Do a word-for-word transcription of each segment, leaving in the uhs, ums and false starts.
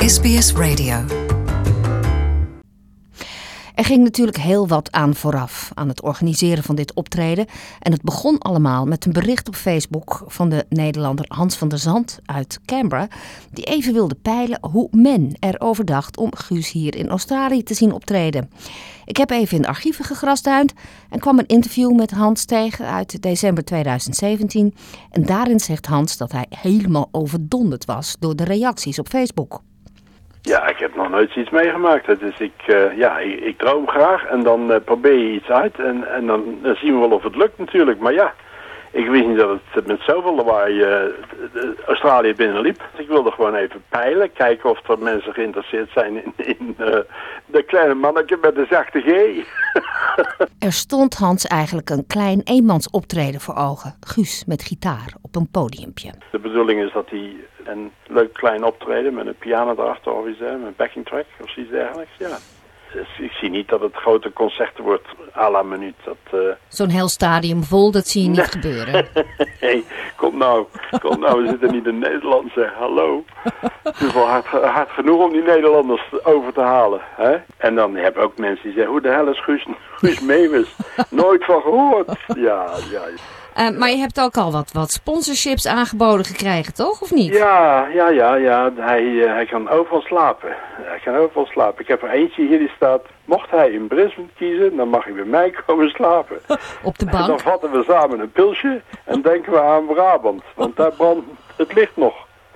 S B S Radio. Er ging natuurlijk heel wat aan vooraf aan het organiseren van dit optreden. En het begon allemaal met een bericht op Facebook van de Nederlander Hans van der Zand uit Canberra, die even wilde peilen hoe men erover dacht om Guus hier in Australië te zien optreden. Ik heb even in de archieven gegrasduind en kwam een interview met Hans tegen uit december tweeduizend zeventien. En daarin zegt Hans dat hij helemaal overdonderd was door de reacties op Facebook. Ja, ik heb nog nooit iets meegemaakt. Dus ik, uh, ja, ik, ik droom graag en dan uh, probeer je iets uit en, en dan, dan zien we wel of het lukt natuurlijk. Maar ja, ik wist niet dat het met zoveel lawaai uh, Australië binnenliep. Ik wilde gewoon even peilen, kijken of er mensen geïnteresseerd zijn in, in uh, de kleine manneke met de zachte G. Er stond Hans eigenlijk een klein eenmans optreden voor ogen. Guus met gitaar op een podiumpje. De bedoeling is dat hij een leuk klein optreden met een piano erachter of iets, met een backing track of iets dergelijks, ja. Dus ik zie niet dat het grote concerten wordt à la minuut. Dat, uh... Zo'n heel stadium vol, dat zie je niet nee. gebeuren. hey, kom nou, kom nou, we zitten niet in Nederland, zeg, hallo. Het is wel hard, hard genoeg om die Nederlanders over te halen. Hè? En dan heb je ook mensen die zeggen, hoe de hel is Guus, Guus Meeuwis? Nooit van gehoord. Ja, ja. Uh, maar je hebt ook al wat, wat sponsorships aangeboden gekregen, toch? Of niet? Ja, ja, ja, ja. Hij, uh, hij kan overal slapen. Hij kan overal slapen. Ik heb er eentje hier die staat, mocht hij in Brisbane kiezen, dan mag hij bij mij komen slapen. Op de bank? En dan vatten we samen een pilsje en denken we aan Brabant. Want daar brandt het licht nog.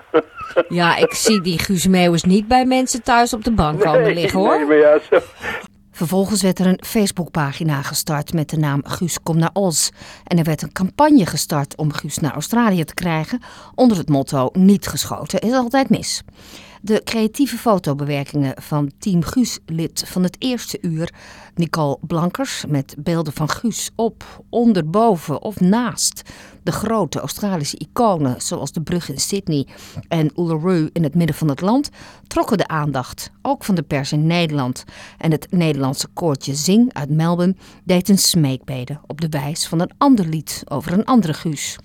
Ja, ik zie die Guus Meeuwis niet bij mensen thuis op de bank komen nee, liggen, hoor. Nee, maar ja, zo. Vervolgens werd er een Facebookpagina gestart met de naam Guus Kom naar Oz. En er werd een campagne gestart om Guus naar Australië te krijgen onder het motto niet geschoten is altijd mis. De creatieve fotobewerkingen van Team Guus-lid van het eerste uur, Nicole Blankers, met beelden van Guus op, onder, boven of naast de grote Australische iconen zoals de brug in Sydney en Uluru in het midden van het land, trokken de aandacht, ook van de pers in Nederland. En het Nederlandse koortje Zing uit Melbourne deed een smeekbede op de wijs van een ander lied over een andere Guus.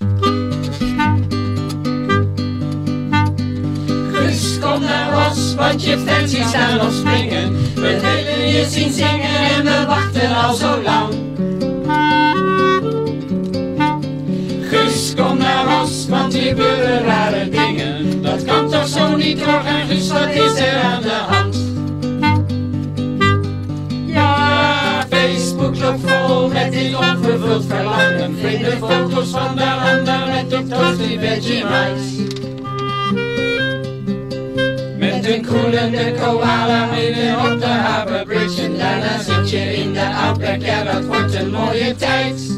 Guus, kom naar ons, want je fancy staan op springen. We willen je zien zingen en we wachten al zo lang. Guus, kom naar ons, want hier gebeuren rare dingen. Dat kan toch zo niet doorgaan, Guus, wat is er aan de hand? Ja, Facebook loopt vol met dit onvervuld verlangen. Vrienden foto's van de ander met de toasty Vegemite. Met een koelende koala midden op de Harbour Bridge. En daarna zit je in de Outback, ja dat wordt een mooie tijd.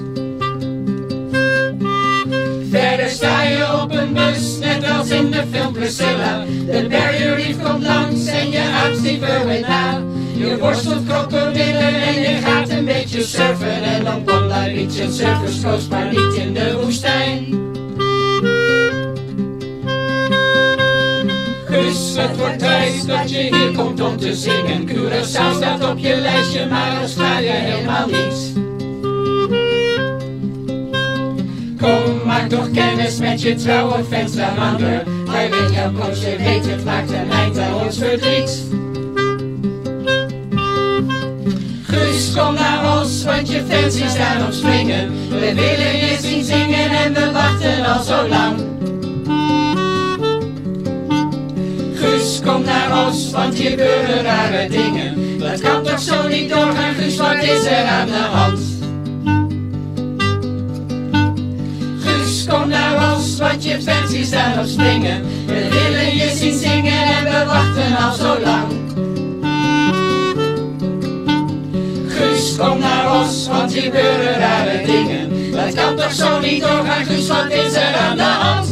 Verder sta je op een bus, net als in de film Priscilla. De Barrier Reef komt langs en je houdt liever weer na. Je worstelt krokodillen en je gaat een beetje surfen. En dan Bondi Beach en Surfers Coast, maar niet in de woestijn. Guus, het wordt tijd dat je hier komt om te zingen. Curaçao staat op je lijstje, maar Australië helemaal niet. Kom, maak toch kennis met je trouwe fans daaronder. Hij weet jouw coach, je weet het maakt een eind aan ons verdriet. Guus, kom naar ons, want je fans die staan op springen. We willen je zien zingen en we wachten al zo lang. Guus, kom naar ons, want hier gebeuren rare dingen. Dat kan toch zo niet doorgaan, Guus, wat is er aan de hand? Guus, kom naar ons, want je fans die staan op springen. We willen je zien zingen en we wachten al zo lang. Guus, kom naar ons, want hier gebeuren rare dingen. Dat kan toch zo niet doorgaan, Guus, wat is er aan de hand?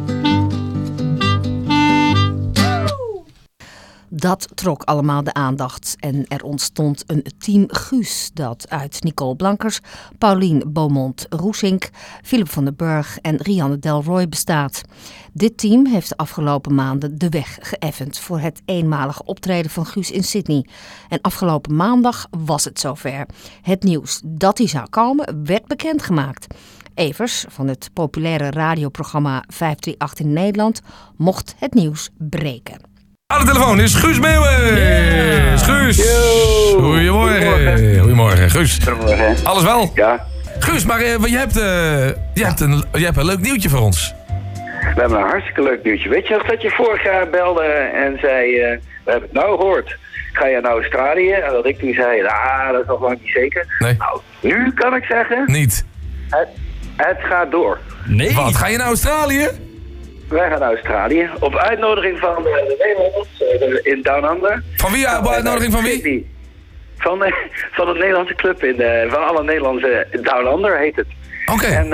Dat trok allemaal de aandacht en er ontstond een team Guus dat uit Nicole Blankers, Paulien Beaumont-Roesink, Philip van den Burg en Rianne Delroy bestaat. Dit team heeft de afgelopen maanden de weg geëffend voor het eenmalige optreden van Guus in Sydney. En afgelopen maandag was het zover. Het nieuws dat hij zou komen werd bekendgemaakt. Evers van het populaire radioprogramma vijf drie acht in Nederland mocht het nieuws breken. Aan de telefoon is Guus Meeuwis. Yeah. Guus. Yo. Goedemorgen. Goedemorgen. Goedemorgen, Guus. Goedemorgen. Alles wel? Ja. Guus, maar uh, je, hebt, uh, je, hebt een, je hebt een leuk nieuwtje voor ons. We hebben een hartstikke leuk nieuwtje. Weet je nog dat je vorig jaar belde en zei, uh, we hebben het nou gehoord. Ga je naar Australië? En dat ik toen zei, ah, dat is nog lang niet zeker. Nee. Nou, nu kan ik zeggen, Niet. het, het gaat door. Nee. Wat, ga je naar Australië? Wij gaan naar Australië. Op uitnodiging van de, de Nederlanders uh, in Down Under. Van wie? Op uitnodiging van wie? Van, uh, van een Nederlandse club, in de, van alle Nederlandse Down Under heet het. Oké. Okay. En,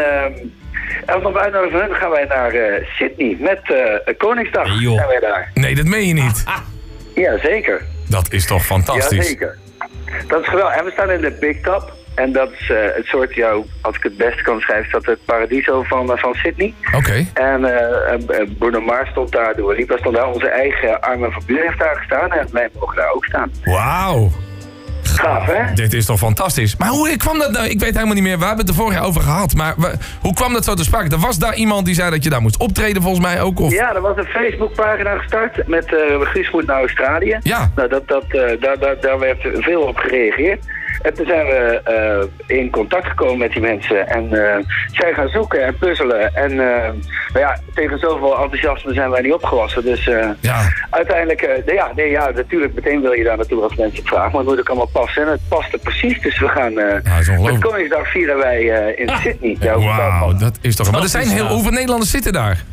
uh, en op uitnodiging van hen gaan wij naar uh, Sydney met uh, Koningsdag. Hey, joh. Zijn wij daar. Nee, dat meen je niet. Ja, zeker. Dat is toch fantastisch. Jazeker. Dat is geweldig. En we staan in de Big Top. En dat is uh, het soort, ja, als ik het beste kan schrijven, is dat het paradiso van, uh, van Sydney. Oké. Okay. En uh, uh, Bruno Mars stond daar, Dua Lipa stond daar, onze eigen Armin van Buuren heeft daar gestaan en wij mogen daar ook staan. Wauw. Gaaf, hè? Dit is toch fantastisch. Maar hoe kwam dat nou? Ik weet helemaal niet meer. We hebben het er vorig jaar over gehad. Maar we, hoe kwam dat zo te sprake? Er was daar iemand die zei dat je daar moest optreden, volgens mij ook? Of? Ja, er was een Facebookpagina gestart met uh, Guus moet naar Australië. Ja. Nou, dat, dat, uh, daar, daar, daar werd veel op gereageerd. En toen zijn we uh, in contact gekomen met die mensen. En uh, zij gaan zoeken en puzzelen. En uh, maar ja, tegen zoveel enthousiasme zijn wij niet opgewassen. Dus uh, ja. uiteindelijk, uh, ja, nee, ja, natuurlijk meteen wil je daar naartoe als mensen het vragen. Maar het moet ook allemaal passen. En het paste precies. Dus we gaan, uh, ja, met Koningsdag vieren wij uh, in Sydney. Ja, wauw, dat is toch... Maar er zijn heel, hoeveel Nederlanders zitten daar?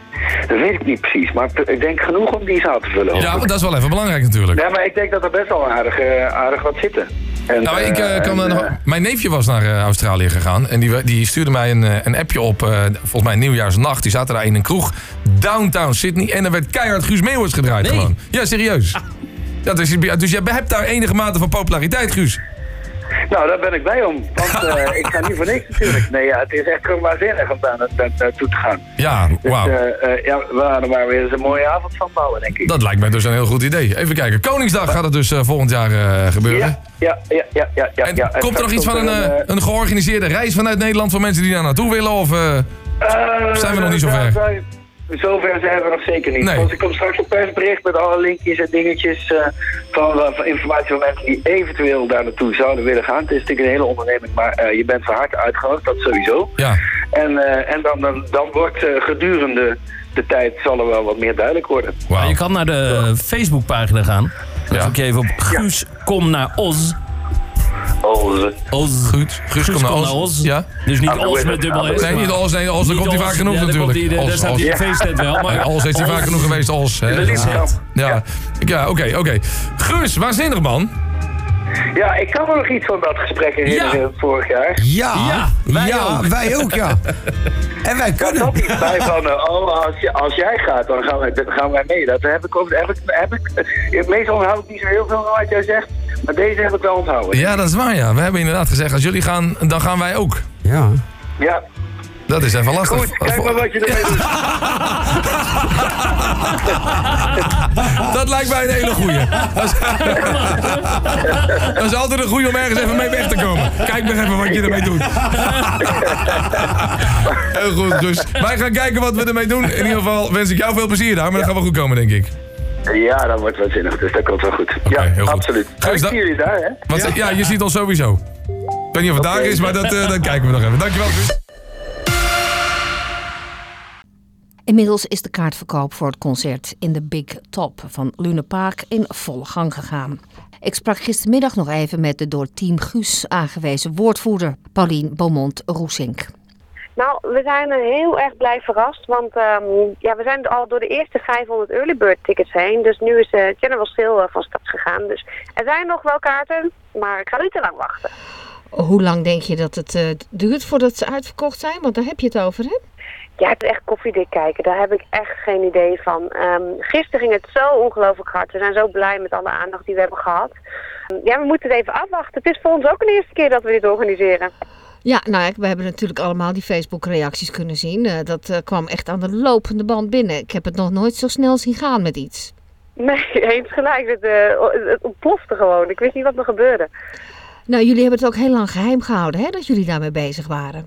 Dat weet ik niet precies, maar ik denk genoeg om die zaal te vullen. Ja, maar dat is wel even belangrijk natuurlijk. Ja, maar ik denk dat er best wel aardig, uh, aardig wat zitten. En, nou, ik, uh, kan, en, uh, uh, mijn neefje was naar uh, Australië gegaan en die, die stuurde mij een, een appje op, uh, volgens mij nieuwjaarsnacht. Die zaten daar in een kroeg, downtown Sydney, en er werd keihard Guus Meeuwis gedraaid nee. gewoon. Ja, serieus. Ah. Ja, dus, dus je hebt daar enige mate van populariteit, Guus. Nou, daar ben ik blij om, want uh, ik ga niet voor niks natuurlijk. Nee, ja, het is echt gewoon waanzinnig om daar naartoe na, te gaan. Ja, wauw. Dus, uh, uh, ja, we gaan er maar weer eens een mooie avond van bouwen, denk ik. Dat lijkt mij dus een heel goed idee. Even kijken, Koningsdag gaat het dus uh, volgend jaar uh, gebeuren. Ja, ja, ja, ja. ja, ja en ja, komt er nog iets van een, een, uh, een georganiseerde reis vanuit Nederland voor mensen die daar naartoe willen? Of uh, uh, zijn we nog niet zo ver? Zover zijn we nog zeker niet. Nee. Want er komt straks een persbericht met alle linkjes en dingetjes uh, van, uh, van informatie van mensen die eventueel daar naartoe zouden willen gaan. Het is natuurlijk een hele onderneming, maar uh, je bent van harte uitgenodigd, dat sowieso. Ja. En, uh, en dan, dan, dan wordt uh, gedurende de tijd zal er wel wat meer duidelijk worden. Wow. Je kan naar de Facebookpagina gaan. Dan ja. zoek je even op Guus, ja. kom naar Oz. Oz. Oz. Goed. Guus, Guus kom naar Oz. Ja. Dus niet Oz met dubbel S. Nee, niet Oz. Nee, Oz, daar komt hij vaak genoeg ja, natuurlijk. Die, daar staat hij in de feesttent wel. Maar Oz is hij vaak genoeg geweest, Oz. Hè. Ja, ja, ja oké, oké. Okay. Guus, waanzinnig man. Ja, ik kan me nog iets van dat gesprek herinneren ja. vorig jaar. Ja, ja, wij, ja ook. wij ook, ja. En wij kunnen. Er zat iets bij van, uh, oh, als, je, als jij gaat, dan gaan wij, dan gaan wij mee. Dat heb ik ook, heb ik, heb ik, meestal onthoud ik niet zo heel veel van wat jij zegt, maar deze heb ik wel onthouden. Ja, dat is waar, ja. We hebben inderdaad gezegd, als jullie gaan, dan gaan wij ook. Ja. Ja. Dat is even lastig. Goed, kijk maar wat je ermee doet. Dat lijkt mij een hele goeie. Dat is, dat is altijd een goeie om ergens even mee weg te komen. Kijk maar even wat je ermee doet. Heel goed, dus wij gaan kijken wat we ermee doen. In ieder geval wens ik jou veel plezier daar, maar dat gaat wel goed komen, denk ik. Ja, dat wordt wel zinnig, dus dat komt wel goed. Okay, ja, heel goed. Absoluut. Guus, ik zie jullie daar, hè? Wat, ja. ja, je ziet ons sowieso. Ik weet niet of het okay. daar is, maar dat, uh, dat kijken we nog even. Dankjewel, Guus. Inmiddels is de kaartverkoop voor het concert in de Big Top van Luna Park in volle gang gegaan. Ik sprak gistermiddag nog even met de door Team Guus aangewezen woordvoerder Paulien Beaumont-Roesink. Nou, we zijn heel erg blij verrast, want um, ja, we zijn al door de eerste vijfhonderd early bird tickets heen. Dus nu is de general sale van start gegaan. Dus er zijn nog wel kaarten, maar ik ga niet te lang wachten. Hoe lang denk je dat het uh, duurt voordat ze uitverkocht zijn? Want daar heb je het over, hè? Ja, het is echt koffiedik kijken. Daar heb ik echt geen idee van. Um, gisteren ging het zo ongelooflijk hard. We zijn zo blij met alle aandacht die we hebben gehad. Um, ja, we moeten het even afwachten. Het is voor ons ook een eerste keer dat we dit organiseren. Ja, nou, we hebben natuurlijk allemaal die Facebook-reacties kunnen zien. Uh, dat uh, kwam echt aan de lopende band binnen. Ik heb het nog nooit zo snel zien gaan met iets. Nee, eens gelijk. Het, uh, het ontplofte gewoon. Ik wist niet wat er gebeurde. Nou, jullie hebben het ook heel lang geheim gehouden, hè, dat jullie daarmee bezig waren.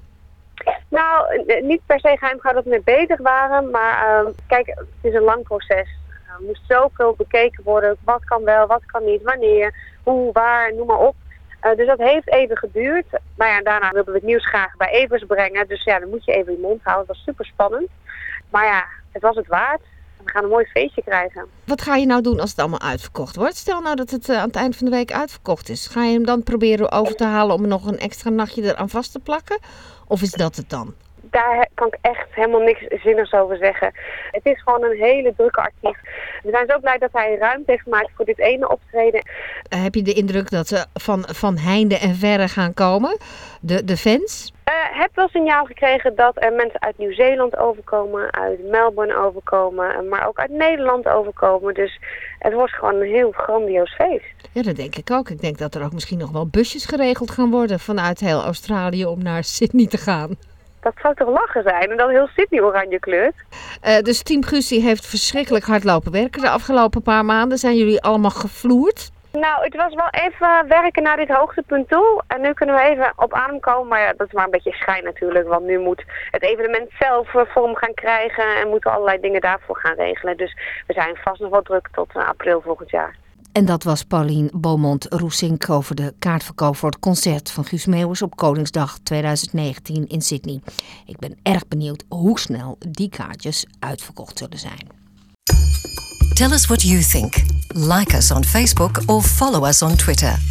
Nou, niet per se geheim gehouden dat we mee bezig waren. Maar uh, kijk, het is een lang proces. Er moest zoveel bekeken worden. Wat kan wel, wat kan niet, wanneer, hoe, waar, noem maar op. Uh, dus dat heeft even geduurd. Maar ja, daarna wilden we het nieuws graag bij Evers brengen. Dus ja, dan moet je even je mond houden. Het was super spannend. Maar ja, het was het waard. We gaan een mooi feestje krijgen. Wat ga je nou doen als het allemaal uitverkocht wordt? Stel nou dat het uh, aan het eind van de week uitverkocht is. Ga je hem dan proberen over te halen om nog een extra nachtje eraan vast te plakken? Of is dat het dan? Daar kan ik echt helemaal niks zinnigs over zeggen. Het is gewoon een hele drukke artiest. We zijn zo blij dat hij ruimte heeft gemaakt voor dit ene optreden. Uh, heb je de indruk dat ze van, van heinde en verre gaan komen? De, de fans? Ik uh, heb wel signaal gekregen dat er mensen uit Nieuw-Zeeland overkomen, uit Melbourne overkomen, maar ook uit Nederland overkomen. Dus het wordt gewoon een heel grandioos feest. Ja, dat denk ik ook. Ik denk dat er ook misschien nog wel busjes geregeld gaan worden vanuit heel Australië om naar Sydney te gaan. Dat zou toch lachen zijn en dan heel Sydney oranje kleurt. Uh, dus Team Guus heeft verschrikkelijk hard lopen werken de afgelopen paar maanden. Zijn jullie allemaal gevloerd? Nou, het was wel even werken naar dit hoogtepunt toe. En nu kunnen we even op adem komen. Maar ja, dat is maar een beetje schijn natuurlijk. Want nu moet het evenement zelf vorm gaan krijgen. En moeten allerlei dingen daarvoor gaan regelen. Dus we zijn vast nog wel druk tot uh, april volgend jaar. En dat was Paulien Beaumont-Roesink over de kaartverkoop voor het concert van Guus Meeuwis op Koningsdag twintig negentien in Sydney. Ik ben erg benieuwd hoe snel die kaartjes uitverkocht zullen zijn. Tell us what you think. Like us on Facebook or follow us on Twitter.